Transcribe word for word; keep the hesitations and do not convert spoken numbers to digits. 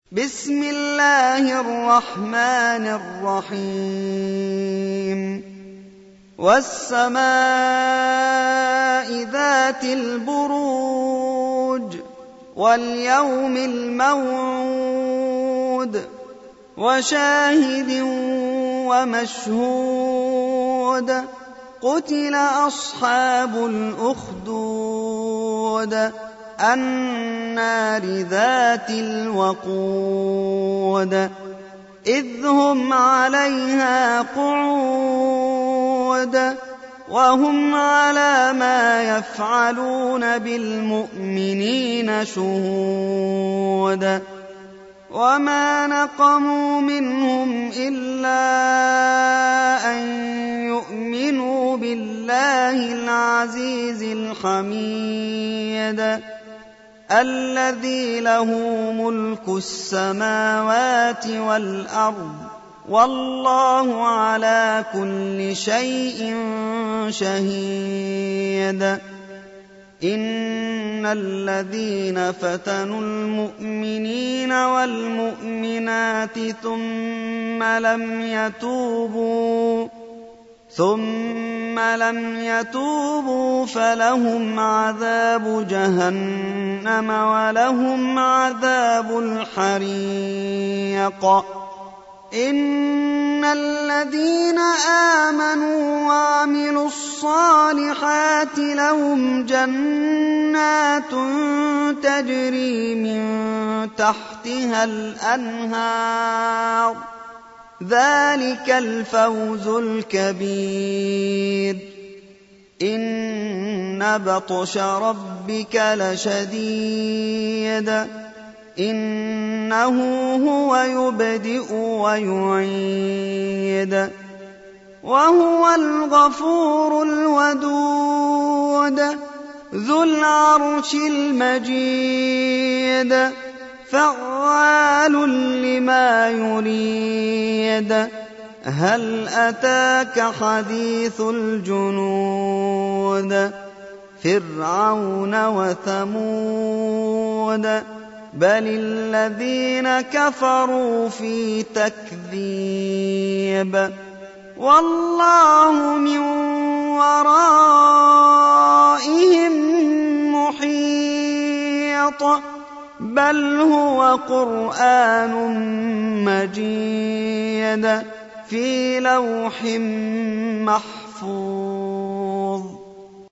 بسم الله الرحمن الرحيم والسماء ذات البروج واليوم الموعود وشاهد ومشهود قتل أصحاب الأخدود النار ذات الوقود إذ هم عليها قعود وهم على ما يفعلون بالمؤمنين شهود وما نقموا منهم إلا أن يؤمنوا بالله العزيز الحميد الذي له ملك السماوات والأرض والله على كل شيء شهيد إن الذين فتنوا المؤمنين والمؤمنات ثم لم يتوبوا ثم لم يتوبوا فلهم عذاب جهنم ولهم عذاب الحريق إن الذين آمنوا وعملوا الصالحات لهم جنات تجري من تحتها الأنهار ذلك الفوز الكبير إن بطش ربك لشديد إنه هو يبدئ ويعيد وهو الغفور الودود ذو العرش المجيد فعال لما يريد هل أتاك حديث الجنود فرعون وثمود بل الذين كفروا في تكذيب والله من ورائهم محيط بل هو قرآن مجيد في لوح محفوظ.